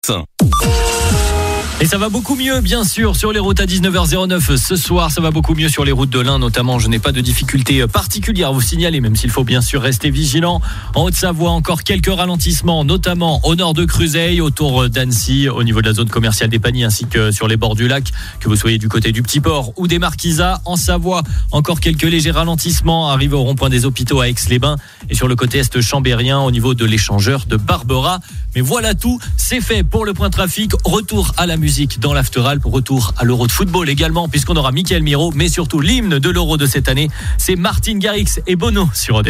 Et ça va beaucoup mieux, bien sûr, sur les routes à 19h09 ce soir. Ça va beaucoup mieux sur les routes de l'Ain, notamment. Je n'ai pas de difficultés particulières à vous signaler, même s'il faut bien sûr rester vigilant. En Haute-Savoie, encore quelques ralentissements, notamment au nord de Cruzeil, autour d'Annecy, au niveau de la zone commerciale des Paniers, ainsi que sur les bords du lac, que vous soyez du côté du Petit-Port ou des Marquisats. En Savoie, encore quelques légers ralentissements, arrivés au rond-point des Hôpitaux à Aix-les-Bains et sur le côté est chambérien, au niveau de l'échangeur de Barbera. Mais voilà tout, c'est fait pour le point trafic. Retour à la musique dans l'Afteralp, retour à l'Euro de football également, puisqu'on aura Mickaël Miro, mais surtout l'hymne de l'Euro de cette année, c'est Martin Garrix et Bono sur ODES.